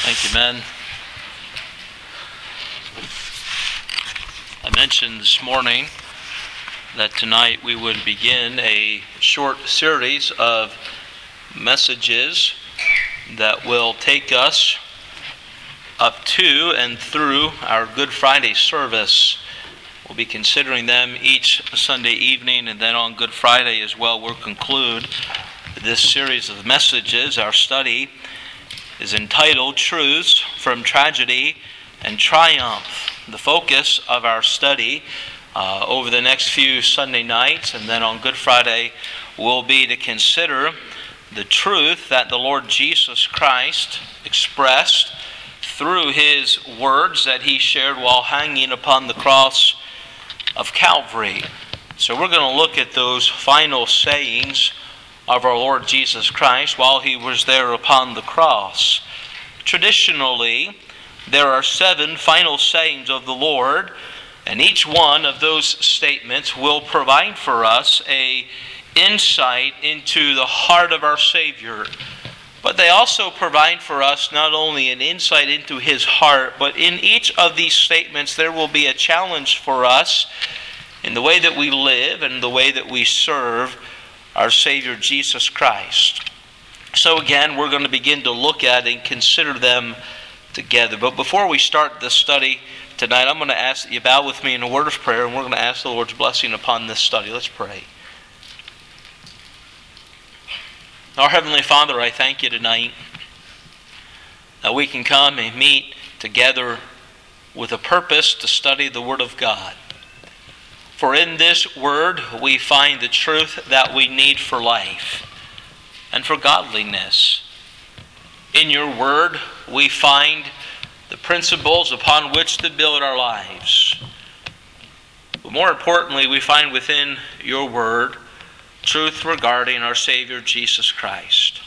Thank you, men. I mentioned this morning that tonight we would begin a short series of messages that will take us up to and through our Good Friday service. We'll be considering them each Sunday evening, and then on Good Friday as well we'll conclude this series of messages. Our study is entitled Truths from Tragedy and Triumph. The focus of our study over the next few Sunday nights and then on Good Friday will be to consider the truth that the Lord Jesus Christ expressed through His words that He shared while hanging upon the cross of Calvary. So we're going to look at those final sayings of our Lord Jesus Christ while He was there upon the cross. Traditionally, there are 7 final sayings of the Lord, and each one of those statements will provide for us an insight into the heart of our Savior. But they also provide for us not only an insight into His heart, but in each of these statements there will be a challenge for us in the way that we live and the way that we serve our Savior Jesus Christ. So again, we're going to begin to look at and consider them together. But before we start this study tonight, I'm going to ask that you bow with me in a word of prayer, and we're going to ask the Lord's blessing upon this study. Let's pray. Our Heavenly Father, I thank You tonight that we can come and meet together with a purpose to study the Word of God. For in this Word we find the truth that we need for life and for godliness. In Your Word we find the principles upon which to build our lives. But more importantly, we find within Your Word truth regarding our Savior Jesus Christ.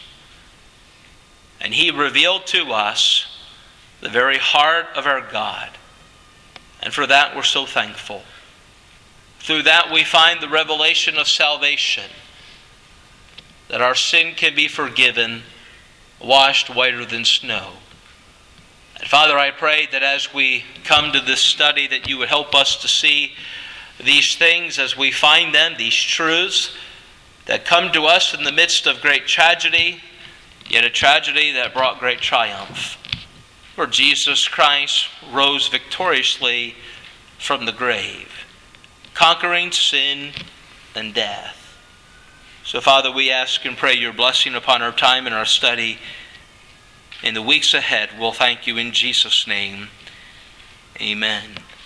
And He revealed to us the very heart of our God. And for that we're so thankful. Through that we find the revelation of salvation, that our sin can be forgiven, washed whiter than snow. And Father, I pray that as we come to this study that You would help us to see these things as we find them, these truths that come to us in the midst of great tragedy, yet a tragedy that brought great triumph. For Jesus Christ rose victoriously from the grave, conquering sin and death. So, Father, we ask and pray Your blessing upon our time and our study in the weeks ahead. We'll thank You in Jesus' name. Amen.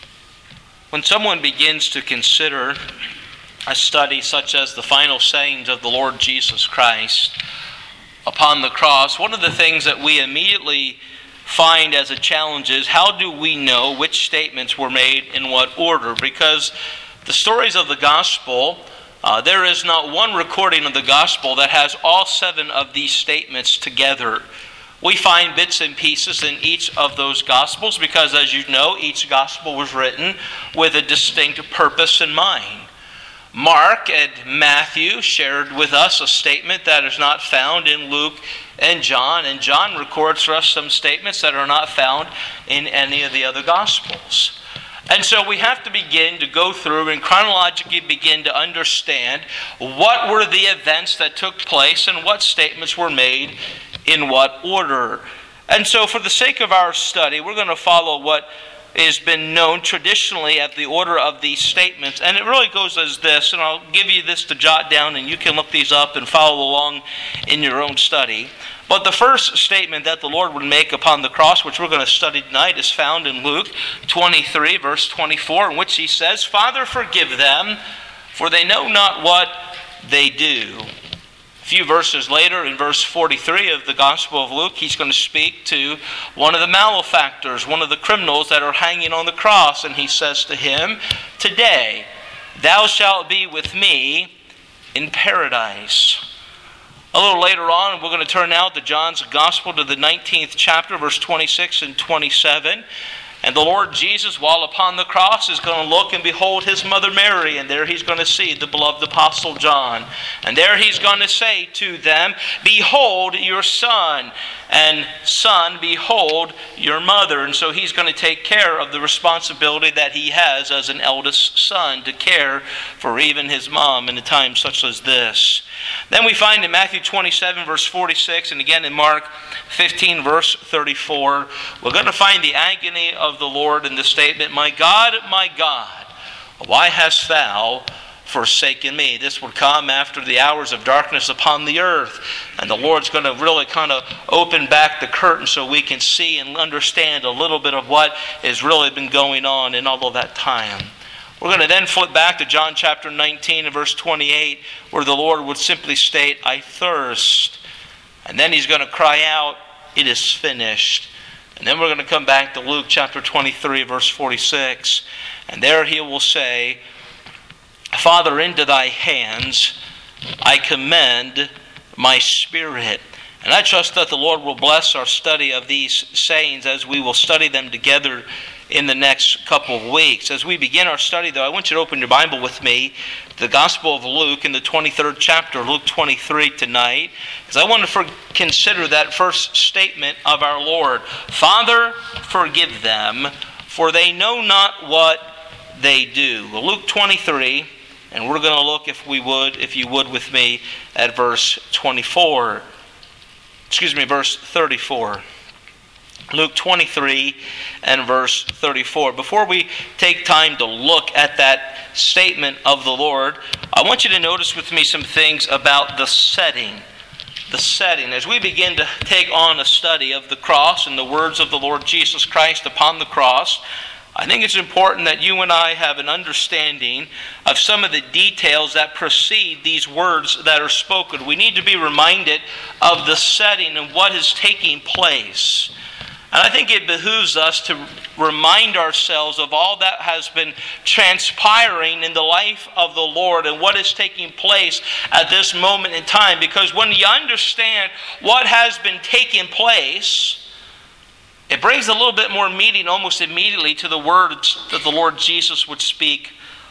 When someone begins to consider a study such as the final sayings of the Lord Jesus Christ upon the cross, one of the things that we immediately find as a challenge is how do we know which statements were made in what order? Because the stories of the gospel, there is not one recording of the gospel that has all 7 of these statements together. We find bits and pieces in each of those gospels because, as you know, each gospel was written with a distinct purpose in mind. Mark and Matthew shared with us a statement that is not found in Luke and John records for us some statements that are not found in any of the other gospels. And so we have to begin to go through and chronologically begin to understand what were the events that took place and what statements were made in what order. And so for the sake of our study, we're going to follow what has been known traditionally as the order of these statements. And it really goes as this, and I'll give you this to jot down, and you can look these up and follow along in your own study. But the first statement that the Lord would make upon the cross, which we're going to study tonight, is found in Luke 23, verse 24, in which He says, "Father, forgive them, for they know not what they do." A few verses later, in verse 43 of the Gospel of Luke, He's going to speak to one of the malefactors, one of the criminals that are hanging on the cross, and He says to him, "Today thou shalt be with me in paradise." A little later on, we're going to turn now to John's Gospel to the 19th chapter, verse 26 and 27. And the Lord Jesus, while upon the cross, is going to look and behold his mother Mary. And there he's going to see the beloved Apostle John. And there he's going to say to them, "Behold your son, and son, behold your mother." And so he's going to take care of the responsibility that he has as an eldest son, to care for even his mom in a time such as this. Then we find in Matthew 27 verse 46, and again in Mark 15 verse 34, we're going to find the agony of the Lord in the statement, my God, why hast thou forsaken me?" This would come after the hours of darkness upon the earth. And the Lord's going to really kind of open back the curtain so we can see and understand a little bit of what has really been going on in all of that time. We're going to then flip back to John chapter 19 and verse 28, where the Lord would simply state, "I thirst." And then he's going to cry out, "It is finished." And then we're going to come back to Luke chapter 23 verse 46. And there he will say, "Father, into thy hands I commend my spirit." And I trust that the Lord will bless our study of these sayings as we will study them together in the next couple of weeks. As we begin our study, though, I want you to open your Bible with me, the Gospel of Luke in the 23rd chapter, Luke 23 tonight, because I want to consider that first statement of our Lord. "Father, forgive them, for they know not what they do." Luke 23, and we're going to look, if you would with me, at verse 34. Luke 23 and verse 34. Before we take time to look at that statement of the Lord, I want you to notice with me some things about the setting. The setting. As we begin to take on a study of the cross and the words of the Lord Jesus Christ upon the cross, I think it's important that you and I have an understanding of some of the details that precede these words that are spoken. We need to be reminded of the setting and what is taking place. And I think it behooves us to remind ourselves of all that has been transpiring in the life of the Lord and what is taking place at this moment in time. Because when you understand what has been taking place, it brings a little bit more meaning almost immediately to the words that the Lord Jesus would speak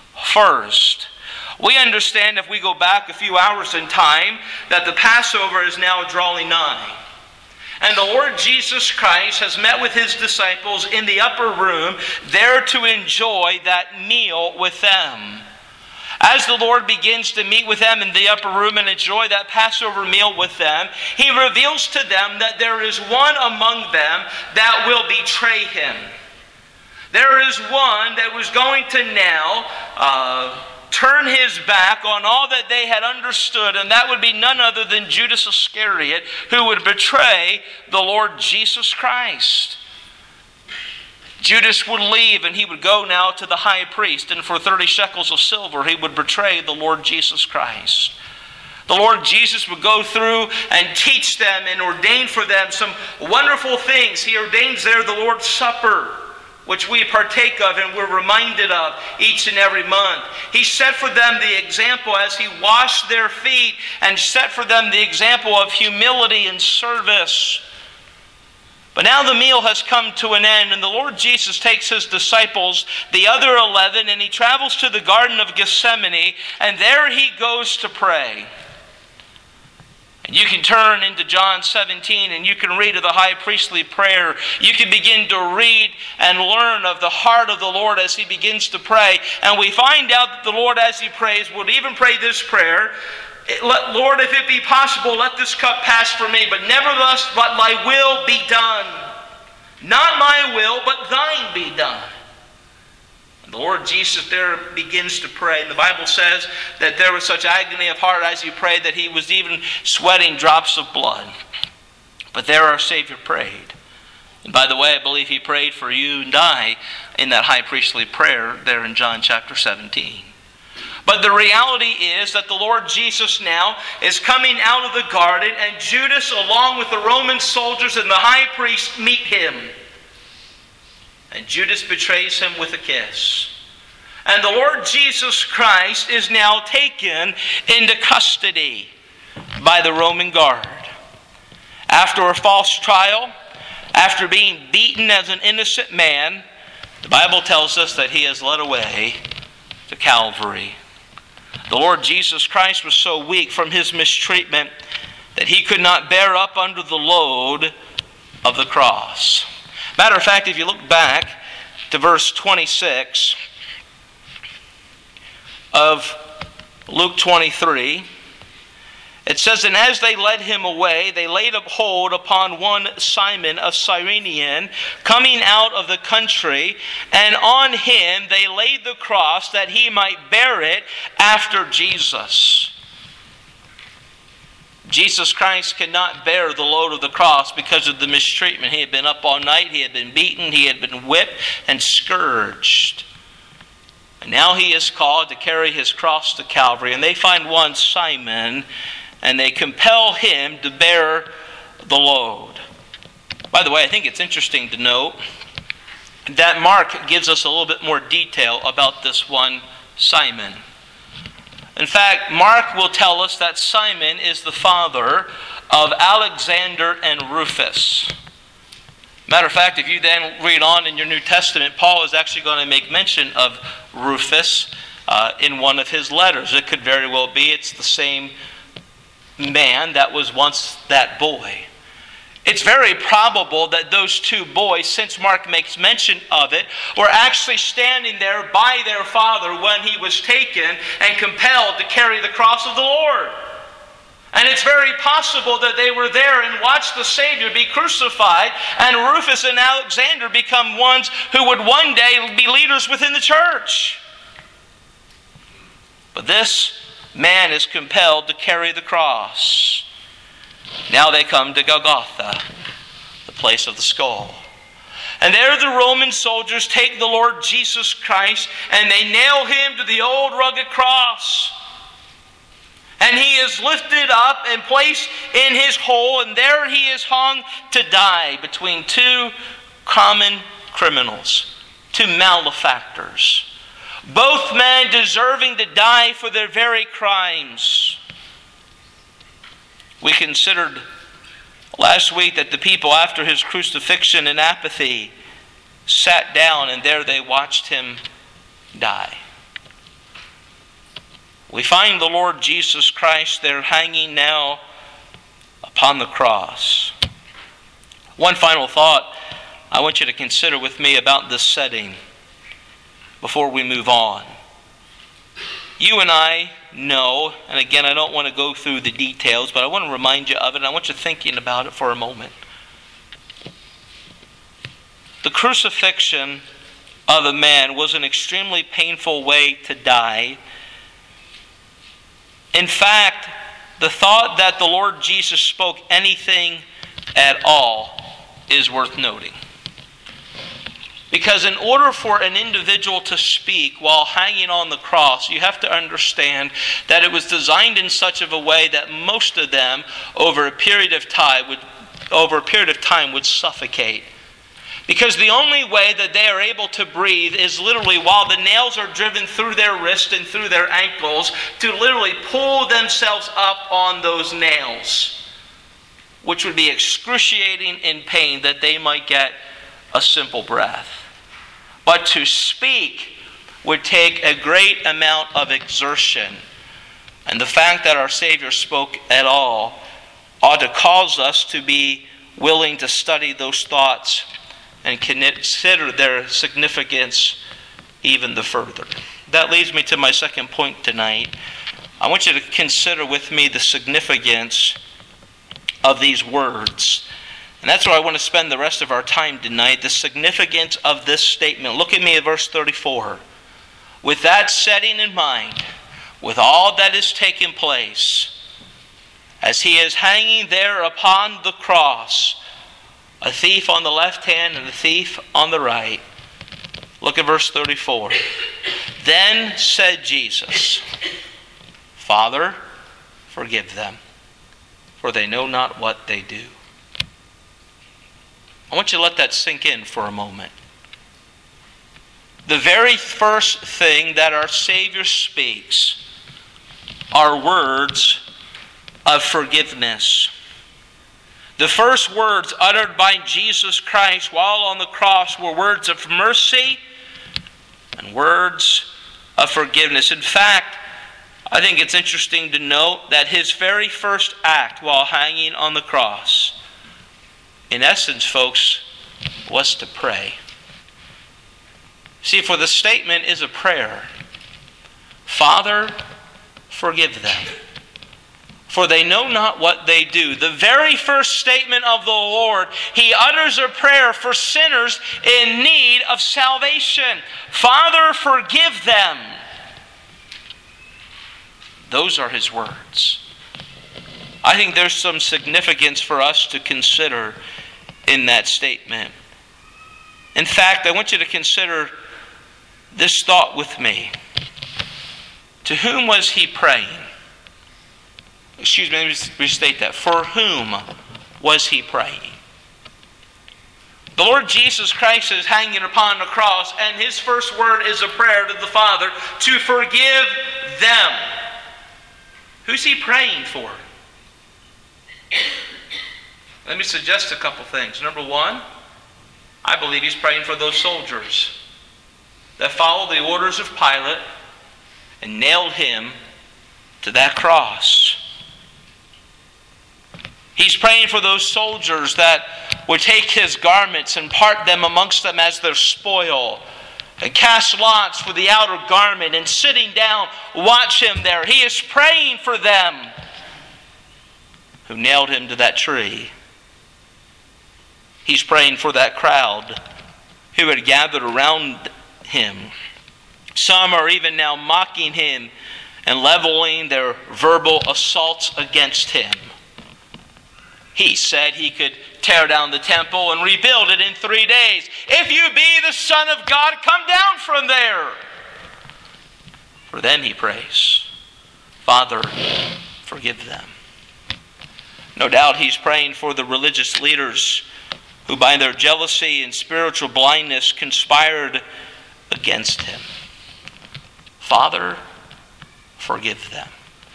first. We understand, if we go back a few hours in time, that the Passover is now drawing nigh. And the Lord Jesus Christ has met with his disciples in the upper room, there to enjoy that meal with them. As the Lord begins to meet with them in the upper room and enjoy that Passover meal with them, he reveals to them that there is one among them that will betray him. There is one that was going to now turn his back on all that they had understood, and that would be none other than Judas Iscariot, who would betray the Lord Jesus Christ. Judas would leave and he would go now to the high priest, and for 30 shekels of silver he would betray the Lord Jesus Christ. The Lord Jesus would go through and teach them and ordain for them some wonderful things. He ordains there the Lord's Supper, which we partake of and we're reminded of each and every month. He set for them the example as he washed their feet, and set for them the example of humility and service. But now the meal has come to an end, and the Lord Jesus takes his disciples, the other 11, and he travels to the Garden of Gethsemane, and there he goes to pray. And you can turn into John 17 and you can read of the high priestly prayer. You can begin to read and learn of the heart of the Lord as he begins to pray. And we find out that the Lord, as he prays, would even pray this prayer: "Lord, if it be possible, let this cup pass from me, but nevertheless let thy will be done. Not my will, but thine be done." And the Lord Jesus there begins to pray. And the Bible says that there was such agony of heart as he prayed that he was even sweating drops of blood. But there our Savior prayed. And by the way, I believe he prayed for you and I in that high priestly prayer there in John chapter 17. But the reality is that the Lord Jesus now is coming out of the garden, and Judas, along with the Roman soldiers and the high priest, meet him. And Judas betrays him with a kiss. And the Lord Jesus Christ is now taken into custody by the Roman guard. After a false trial, after being beaten as an innocent man, The Bible tells us that he is led away to Calvary. The Lord Jesus Christ was so weak from his mistreatment that he could not bear up under the load of the cross. Matter of fact, if you look back to verse 26 of Luke 23, it says, "And as they led him away, they laid hold upon one Simon of Cyrene, coming out of the country, and on him they laid the cross that he might bear it after Jesus." Jesus Christ could not bear the load of the cross because of the mistreatment. He had been up all night, he had been beaten, he had been whipped and scourged. And now he is called to carry his cross to Calvary. And they find one Simon, and they compel him to bear the load. By the way, I think it's interesting to note that Mark gives us a little bit more detail about this one Simon. In fact, Mark will tell us that Simon is the father of Alexander and Rufus. Matter of fact, if you then read on in your New Testament, Paul is actually going to make mention of Rufus in one of his letters. It could very well be it's the same man that was once that boy. It's very probable that those two boys, since Mark makes mention of it, were actually standing there by their father when he was taken and compelled to carry the cross of the Lord. And it's very possible that they were there and watched the Savior be crucified, and Rufus and Alexander become ones who would one day be leaders within the church. But this man is compelled to carry the cross. Now they come to Golgotha, the place of the skull. And there the Roman soldiers take the Lord Jesus Christ and they nail him to the old rugged cross. And he is lifted up and placed in his hole, and there he is hung to die between two common criminals, two malefactors. Both men deserving to die for their very crimes. We considered last week that the people after his crucifixion in apathy sat down and there they watched him die. We find the Lord Jesus Christ there hanging now upon the cross. One final thought I want you to consider with me about this setting before we move on. You and I know, and again I don't want to go through the details, but I want to remind you of it, and I want you thinking about it for a moment. The crucifixion of a man was an extremely painful way to die. In fact, the thought that the Lord Jesus spoke anything at all is worth noting. Because in order for an individual to speak while hanging on the cross, you have to understand that it was designed in such a way that most of them over a period of time would suffocate. Because the only way that they are able to breathe is literally while the nails are driven through their wrist and through their ankles to literally pull themselves up on those nails, which would be excruciating in pain that they might get a simple breath. But to speak would take a great amount of exertion. And the fact that our Savior spoke at all ought to cause us to be willing to study those thoughts and consider their significance even the further. That leads me to my second point tonight. I want you to consider with me the significance of these words. And that's where I want to spend the rest of our time tonight, the significance of this statement. Look at me at verse 34. With that setting in mind, with all that is taking place, as he is hanging there upon the cross, a thief on the left hand and a thief on the right. Look at verse 34. Then said Jesus, Father, forgive them, for they know not what they do. I want you to let that sink in for a moment. The very first thing that our Savior speaks are words of forgiveness. The first words uttered by Jesus Christ while on the cross were words of mercy and words of forgiveness. In fact, I think it's interesting to note that his very first act while hanging on the cross, in essence, folks, was to pray. See, for the statement is a prayer. Father, forgive them, for they know not what they do. The very first statement of the Lord, he utters a prayer for sinners in need of salvation. Father, forgive them. Those are his words. I think there's some significance for us to consider in that statement. In fact, I want you to consider this thought with me. To whom was he praying? Excuse me, let me restate that. For whom was he praying? The Lord Jesus Christ is hanging upon the cross, and his first word is a prayer to the Father to forgive them. Who's he praying for? Let me suggest a couple things. Number one, I believe he's praying for those soldiers that followed the orders of Pilate and nailed him to that cross. He's praying for those soldiers that would take his garments and part them amongst them as their spoil, and cast lots for the outer garment, and sitting down, watch him there. He is praying for them who nailed him to that tree. He's praying for that crowd who had gathered around him. Some are even now mocking him and leveling their verbal assaults against him. He said he could tear down the temple and rebuild it in 3 days. If you be the Son of God, come down from there. For them he prays, Father, forgive them. No doubt he's praying for the religious leaders who by their jealousy and spiritual blindness conspired against him. Father, forgive them.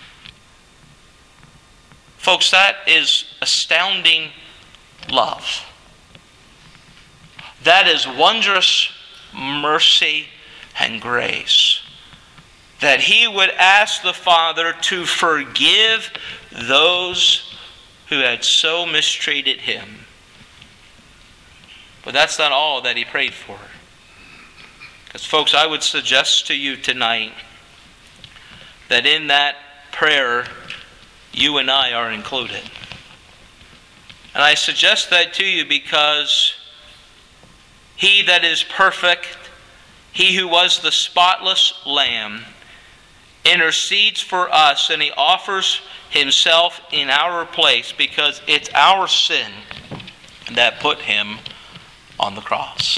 Folks, that is astounding love. That is wondrous mercy and grace. That he would ask the Father to forgive those who had so mistreated him. But that's not all that he prayed for. Because folks, I would suggest to you tonight that in that prayer, you and I are included. And I suggest that to you because he that is perfect, he who was the spotless Lamb, intercedes for us, and he offers himself in our place because it's our sin that put him on the cross.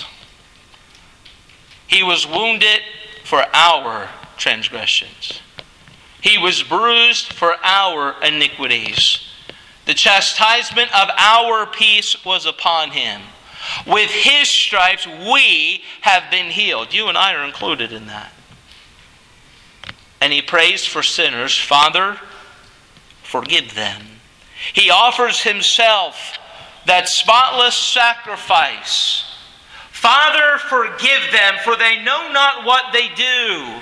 He was wounded for our transgressions. He was bruised for our iniquities. The chastisement of our peace was upon him. With his stripes we have been healed. You and I are included in that. And he prays for sinners, Father, forgive them. He offers himself, that spotless sacrifice. Father, forgive them, for they know not what they do.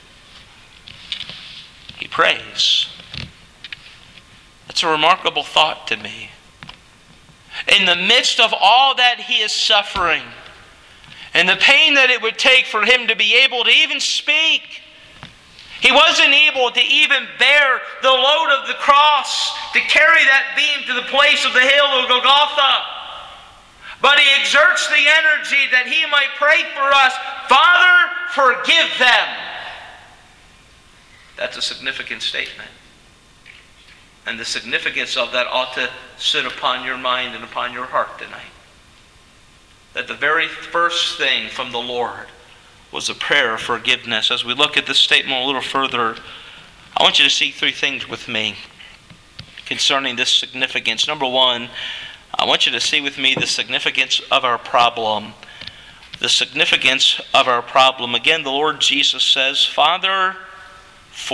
He prays. That's a remarkable thought to me. In the midst of all that he is suffering, and the pain that it would take for him to be able to even speak, he wasn't able to even bear the load of the cross, to carry that beam to the place of the hill of Golgotha. But he exerts the energy that he might pray for us, Father, forgive them. That's a significant statement. And the significance of that ought to sit upon your mind and upon your heart tonight. That the very first thing from the Lord was a prayer of forgiveness. As we look at this statement a little further, I want you to see three things with me concerning this significance. Number one, I want you to see with me the significance of our problem. The significance of our problem. Again, the Lord Jesus says, Father,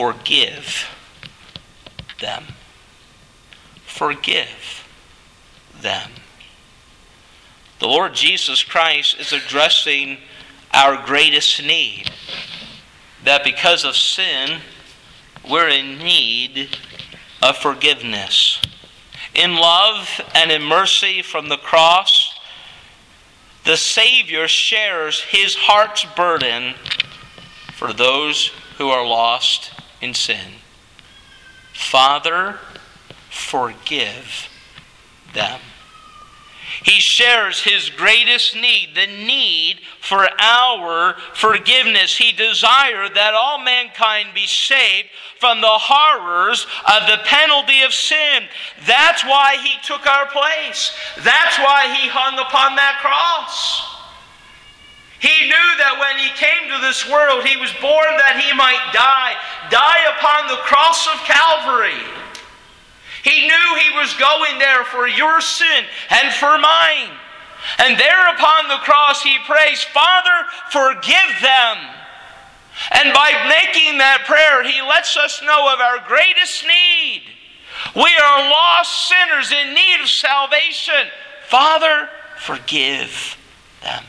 forgive them. Forgive them. The Lord Jesus Christ is addressing our greatest need. That because of sin, we're in need of forgiveness. In love and in mercy from the cross, the Savior shares his heart's burden for those who are lost in sin. Father, forgive them. He shares his greatest need, the need for our forgiveness. He desired that all mankind be saved from the horrors of the penalty of sin. That's why he took our place. That's why he hung upon that cross. He knew that when he came to this world, he was born that he might die upon the cross of Calvary. He knew he was going there for your sin and for mine. And there upon the cross he prays, Father, forgive them. And by making that prayer, he lets us know of our greatest need. We are lost sinners in need of salvation. Father, forgive them.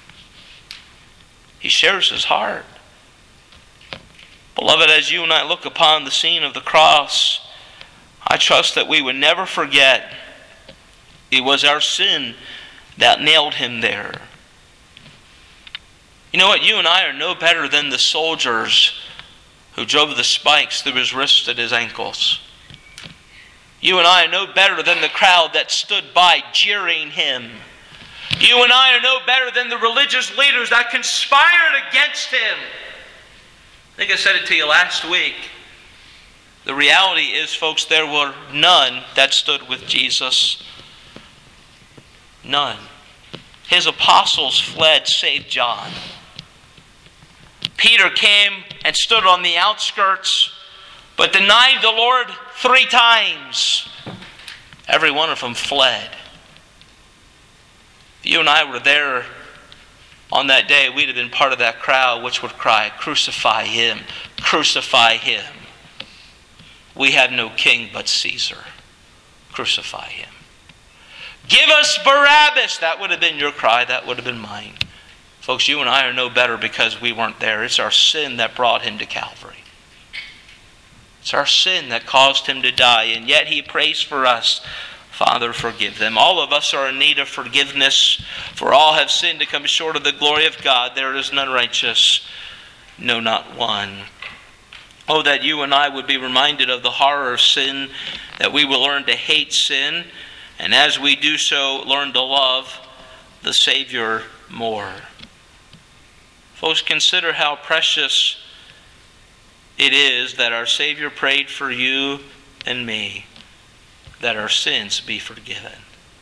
He shares his heart. Beloved, as you and I look upon the scene of the cross, I trust that we would never forget it was our sin that nailed him there. You know what? You and I are no better than the soldiers who drove the spikes through his wrists and his ankles. You and I are no better than the crowd that stood by jeering him. You and I are no better than the religious leaders that conspired against him. I think I said it to you last week. The reality is, folks, there were none that stood with Jesus. None. His apostles fled, save John. Peter came and stood on the outskirts, but denied the Lord 3 times. Every one of them fled. If you and I were there on that day, we'd have been part of that crowd which would cry, crucify him, crucify him. We have no king but Caesar. Crucify him. Give us Barabbas. That would have been your cry. That would have been mine. Folks, you and I are no better because we weren't there. It's our sin that brought him to Calvary. It's our sin that caused him to die. And yet he prays for us. Father, forgive them. All of us are in need of forgiveness. For all have sinned to come short of the glory of God. There is none righteous. No, not one. Oh, that you and I would be reminded of the horror of sin, that we will learn to hate sin, and as we do so, learn to love the Savior more. Folks, consider how precious it is that our Savior prayed for you and me, that our sins be forgiven.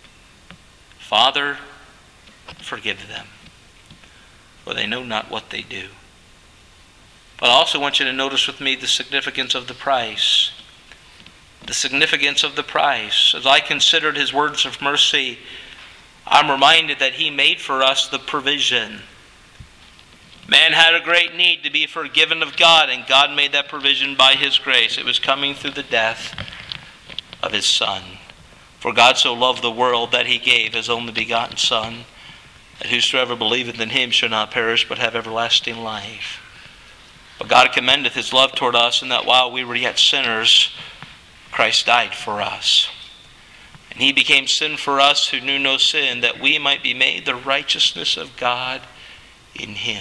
Father, forgive them, for they know not what they do. But I also want you to notice with me the significance of the price. The significance of the price. As I considered his words of mercy, I'm reminded that he made for us the provision. Man had a great need to be forgiven of God, and God made that provision by his grace. It was coming through the death of his Son. For God so loved the world that he gave his only begotten Son, that whosoever believeth in him shall not perish but have everlasting life. But God commendeth his love toward us, in that while we were yet sinners, Christ died for us. And he became sin for us who knew no sin, that we might be made the righteousness of God in him.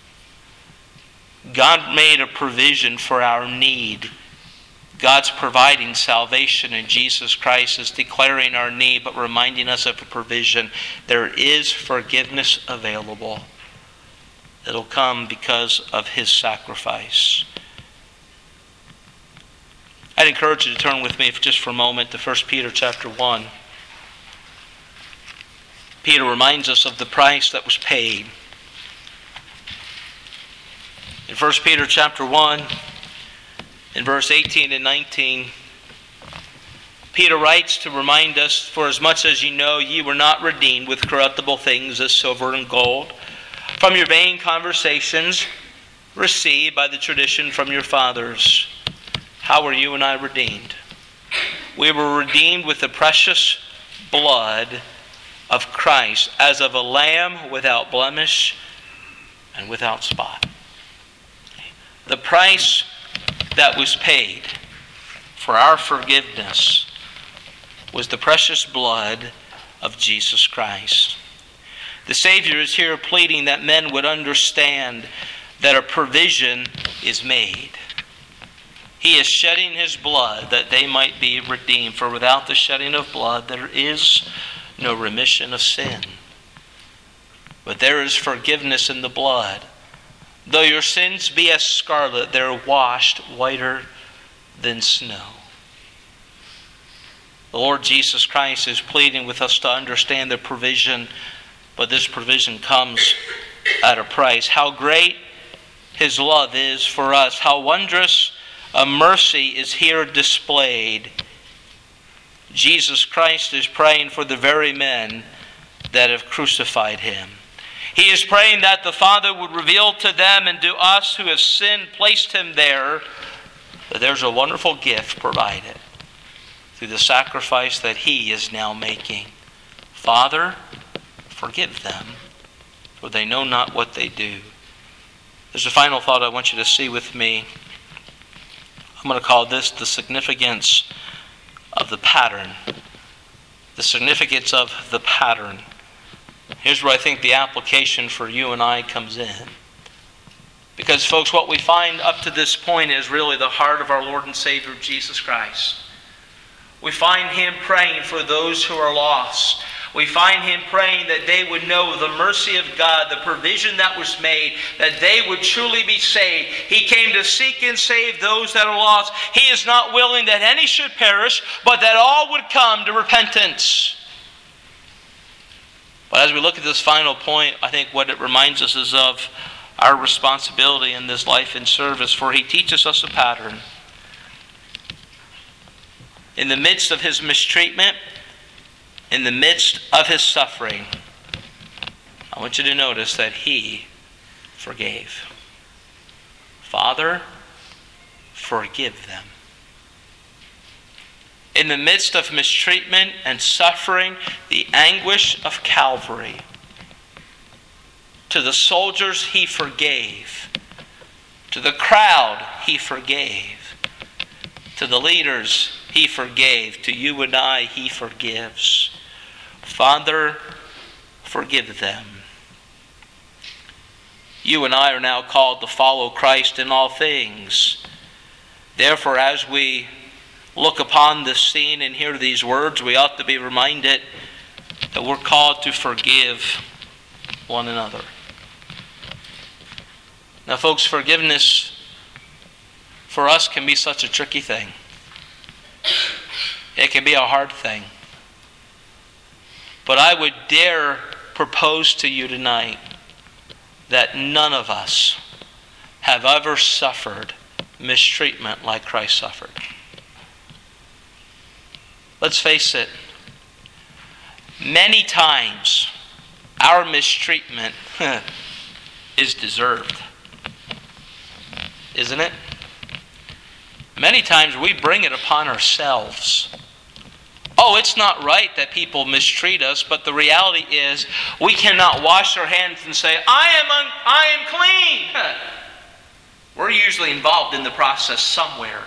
God made a provision for our need. God's providing salvation in Jesus Christ is declaring our need, but reminding us of a provision. There is forgiveness available. It'll come because of his sacrifice. I'd encourage you to turn with me just for a moment to 1 Peter chapter 1. Peter reminds us of the price that was paid. In 1 Peter chapter 1, in verse 18 and 19, Peter writes to remind us, for as much as ye know, ye were not redeemed with corruptible things as silver and gold, from your vain conversations received by the tradition from your fathers. How were you and I redeemed? We were redeemed with the precious blood of Christ as of a lamb without blemish and without spot. The price that was paid for our forgiveness was the precious blood of Jesus Christ. The Savior is here pleading that men would understand that a provision is made. He is shedding His blood that they might be redeemed. For without the shedding of blood, there is no remission of sin. But there is forgiveness in the blood. Though your sins be as scarlet, they are washed whiter than snow. The Lord Jesus Christ is pleading with us to understand the provision, but this provision comes at a price. How great His love is for us. How wondrous a mercy is here displayed. Jesus Christ is praying for the very men that have crucified Him. He is praying that the Father would reveal to them and to us who have sinned, placed Him there, that there's a wonderful gift provided through the sacrifice that He is now making. Father, forgive them, for they know not what they do. There's a final thought I want you to see with me. I'm going to call this the significance of the pattern. The significance of the pattern. Here's where I think the application for you and I comes in. Because, folks, what we find up to this point is really the heart of our Lord and Savior, Jesus Christ. We find Him praying for those who are lost. We find Him praying that they would know the mercy of God, the provision that was made, that they would truly be saved. He came to seek and save those that are lost. He is not willing that any should perish, but that all would come to repentance. But as we look at this final point, I think what it reminds us is of our responsibility in this life and service, for He teaches us a pattern. In the midst of His mistreatment, in the midst of His suffering, I want you to notice that He forgave. Father, forgive them. In the midst of mistreatment and suffering, the anguish of Calvary, to the soldiers He forgave. To the crowd He forgave. To the leaders He forgave. To you and I He forgives. Father, forgive them. You and I are now called to follow Christ in all things. Therefore, as we look upon this scene and hear these words, we ought to be reminded that we're called to forgive one another. Now, folks, forgiveness for us can be such a tricky thing. It can be a hard thing. But I would dare propose to you tonight that none of us have ever suffered mistreatment like Christ suffered. Let's face it, many times our mistreatment is deserved. Isn't it? Many times we bring it upon ourselves. Oh, it's not right that people mistreat us, but the reality is we cannot wash our hands and say, I am clean. We're usually involved in the process somewhere.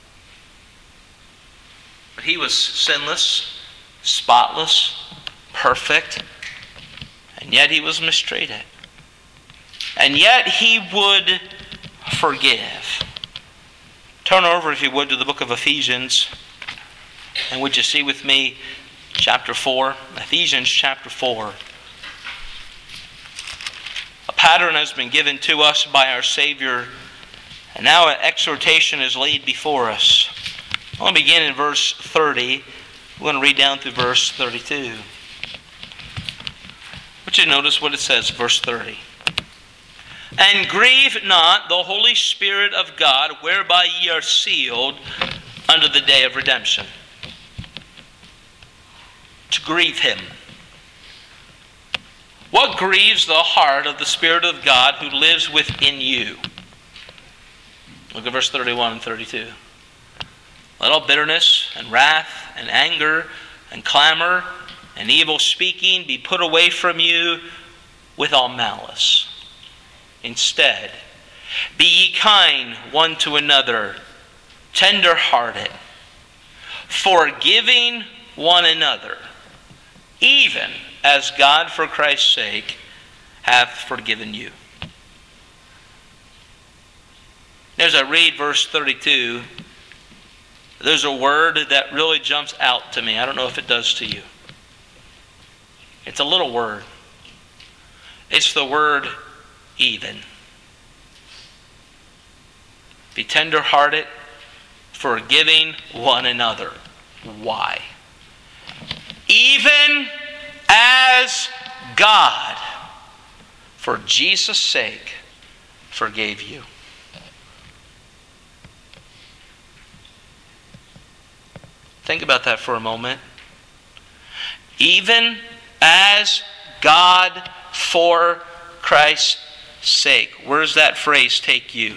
But He was sinless, spotless, perfect, and yet He was mistreated. And yet He would forgive. Turn over, if you would, to the book of Ephesians. And would you see with me chapter 4? Ephesians chapter 4. A pattern has been given to us by our Savior. And now an exhortation is laid before us. I want to begin in verse 30. We're going to read down through verse 32. I want you to notice what it says, verse 30. And grieve not the Holy Spirit of God, whereby ye are sealed unto the day of redemption. To grieve Him. What grieves the heart of the Spirit of God who lives within you? Look at verse 31 and 32. Let all bitterness and wrath and anger and clamor and evil speaking be put away from you with all malice. Instead, be ye kind one to another, tender-hearted, forgiving one another, even as God for Christ's sake hath forgiven you. As I read verse 32, there's a word that really jumps out to me. I don't know if it does to you. It's a little word. It's the word even. Be tender-hearted, forgiving one another. Why? Even as God, for Jesus' sake, forgave you. Think about that for a moment. Even as God, for Christ's sake. Where does that phrase take you?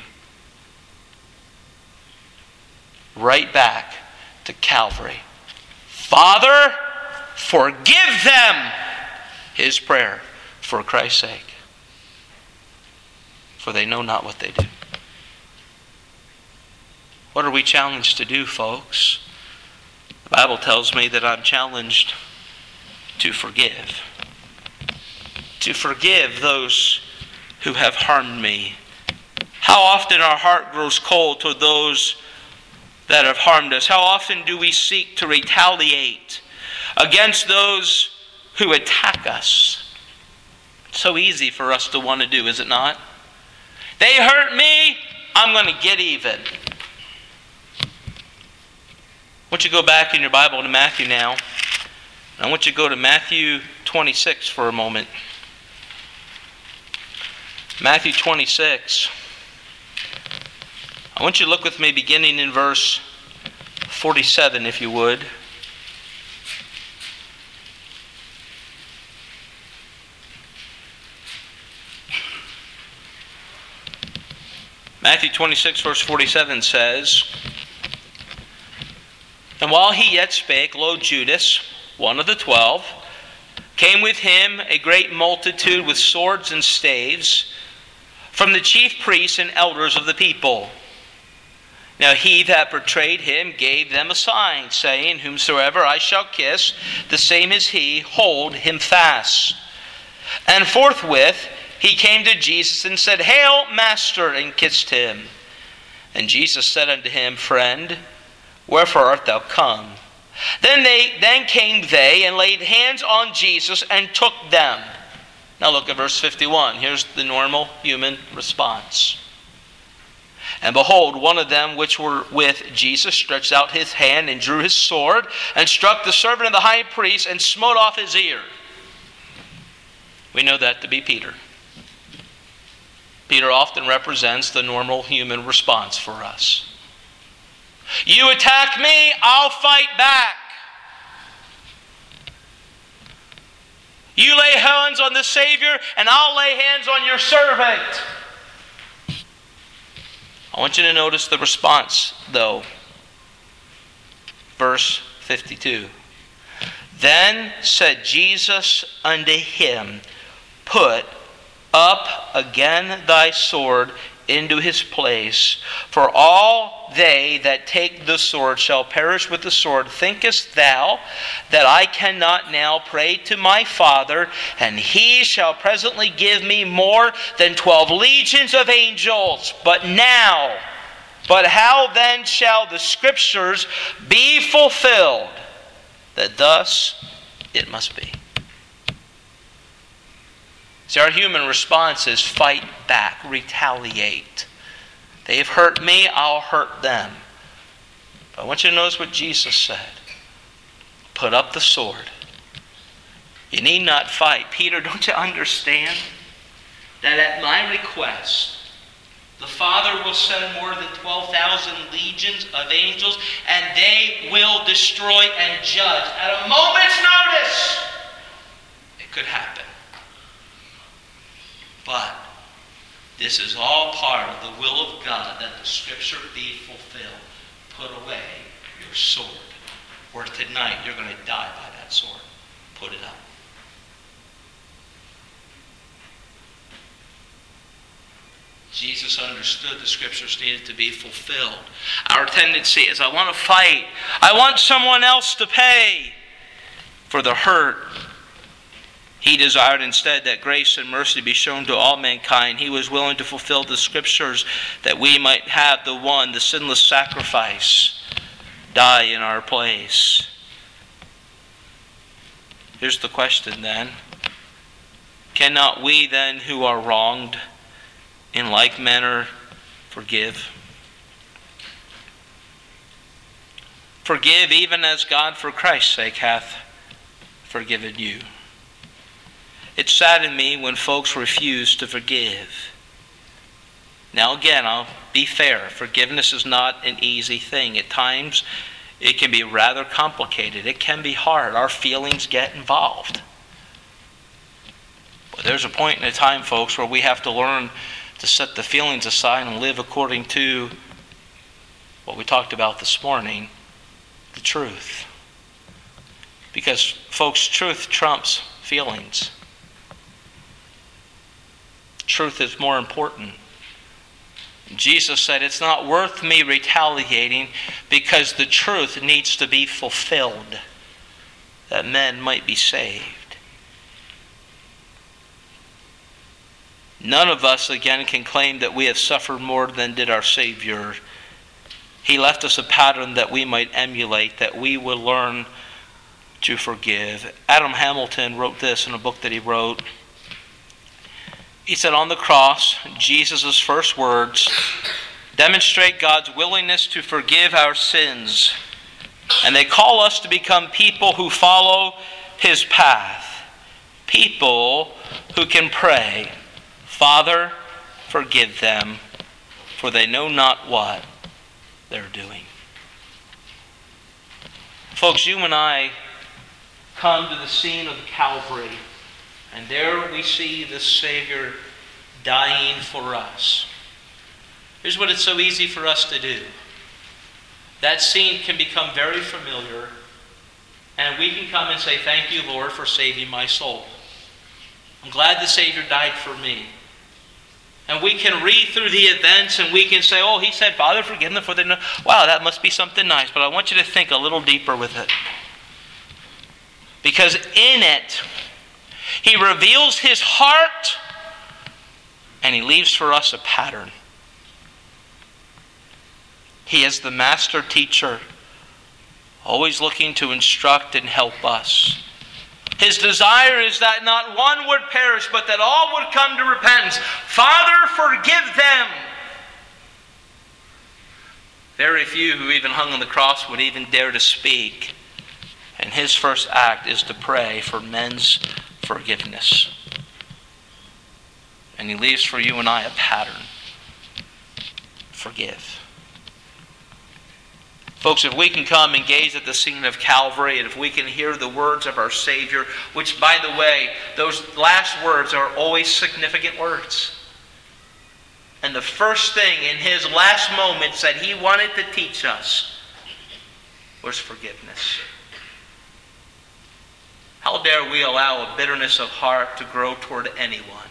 Right back to Calvary. Father, forgive them. His prayer, for Christ's sake. For they know not what they do. What are we challenged to do, folks? The Bible tells me that I'm challenged to forgive. To forgive those who have harmed me. How often our heart grows cold toward those that have harmed us. How often do we seek to retaliate against those who attack us? It's so easy for us to want to do, is it not? They hurt me, I'm going to get even. I want you to go back in your Bible to Matthew now. I want you to go to Matthew 26 for a moment. Matthew 26. I want you to look with me beginning in verse 47, if you would. Matthew 26, verse 47 says, And while he yet spake, lo, Judas, one of the 12, came with him a great multitude with swords and staves, from the chief priests and elders of the people. Now he that betrayed him gave them a sign, saying, Whomsoever I shall kiss, the same is he, hold him fast. And forthwith he came to Jesus and said, Hail, Master, and kissed him. And Jesus said unto him, Friend, wherefore art thou come? Then came they and laid hands on Jesus and took them. Now look at verse 51. Here's the normal human response. And behold, one of them which were with Jesus stretched out his hand and drew his sword and struck the servant of the high priest and smote off his ear. We know that to be Peter. Peter often represents the normal human response for us. You attack me, I'll fight back. You lay hands on the Savior, and I'll lay hands on your servant. I want you to notice the response, though. Verse 52. Then said Jesus unto him, Put up again thy sword into his place, for all they that take the sword shall perish with the sword. Thinkest thou that I cannot now pray to my Father, and he shall presently give me more than 12 legions of angels? But how then shall the scriptures be fulfilled, that thus it must be? See, our human response is fight back, retaliate. They've hurt me, I'll hurt them. But I want you to notice what Jesus said. Put up the sword. You need not fight. Peter, don't you understand that at my request, the Father will send more than 12,000 legions of angels, and they will destroy and judge. At a moment's notice, it could happen. But this is all part of the will of God, that the Scripture be fulfilled. Put away your sword, or tonight you're going to die by that sword. put it up. Jesus understood the Scriptures needed to be fulfilled. Our tendency is, I want to fight. I want someone else to pay for the hurt. He desired instead that grace and mercy be shown to all mankind. He was willing to fulfill the Scriptures that we might have the sinless sacrifice, die in our place. Here's the question then. Cannot we then who are wronged in like manner forgive? Forgive even as God for Christ's sake hath forgiven you. It saddened me when folks refuse to forgive. Now again, I'll be fair. Forgiveness is not an easy thing. At times, it can be rather complicated. It can be hard. Our feelings get involved. But there's a point in a time, folks, where we have to learn to set the feelings aside and live according to what we talked about this morning, the truth. Because, folks, truth trumps feelings. Truth is more important. Jesus said, it's not worth me retaliating because the truth needs to be fulfilled, that men might be saved. None of us, again, can claim that we have suffered more than did our Savior. He left us a pattern that we might emulate, that we will learn to forgive. Adam Hamilton wrote this in a book that he wrote. He said, on the cross, Jesus' first words demonstrate God's willingness to forgive our sins. And they call us to become people who follow His path. People who can pray, Father, forgive them, for they know not what they're doing. Folks, you and I come to the scene of Calvary, and there we see the Savior dying for us. Here's what it's so easy for us to do. That scene can become very familiar, and we can come and say, thank you, Lord, for saving my soul. I'm glad the Savior died for me. And we can read through the events and we can say, oh, He said, Father, forgive them for they know. Wow, that must be something nice. But I want you to think a little deeper with it. Because in it, He reveals His heart and He leaves for us a pattern. He is the master teacher, always looking to instruct and help us. His desire is that not one would perish, but that all would come to repentance. Father, forgive them. Very few who even hung on the cross would even dare to speak. And His first act is to pray for men's forgiveness. And He leaves for you and I a pattern. Forgive. Folks, if we can come and gaze at the scene of Calvary, and if we can hear the words of our Savior, which, by the way, those last words are always significant words. And the first thing in His last moments that He wanted to teach us was forgiveness. How dare we allow a bitterness of heart to grow toward anyone?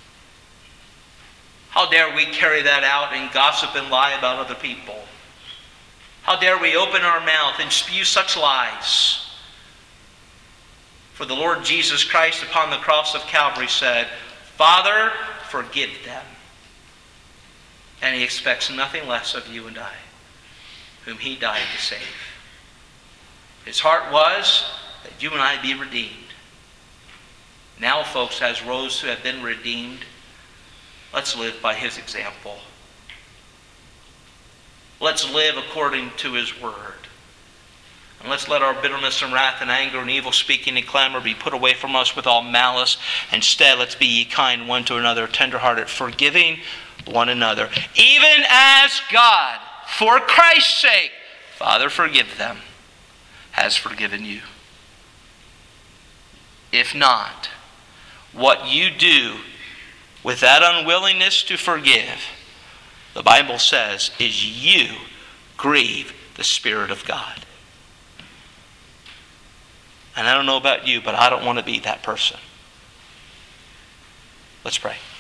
How dare we carry that out and gossip and lie about other people? How dare we open our mouth and spew such lies? For the Lord Jesus Christ upon the cross of Calvary said, Father, forgive them. And He expects nothing less of you and I, whom He died to save. His heart was that you and I be redeemed. Now, folks, as those who have been redeemed, let's live by His example. Let's live according to His word. And let's let our bitterness and wrath and anger and evil speaking and clamor be put away from us with all malice. Instead, let's be ye kind one to another, tenderhearted, forgiving one another. Even as God, for Christ's sake, Father, forgive them, has forgiven you. If not, what you do with that unwillingness to forgive, the Bible says, is you grieve the Spirit of God. And I don't know about you, but I don't want to be that person. Let's pray.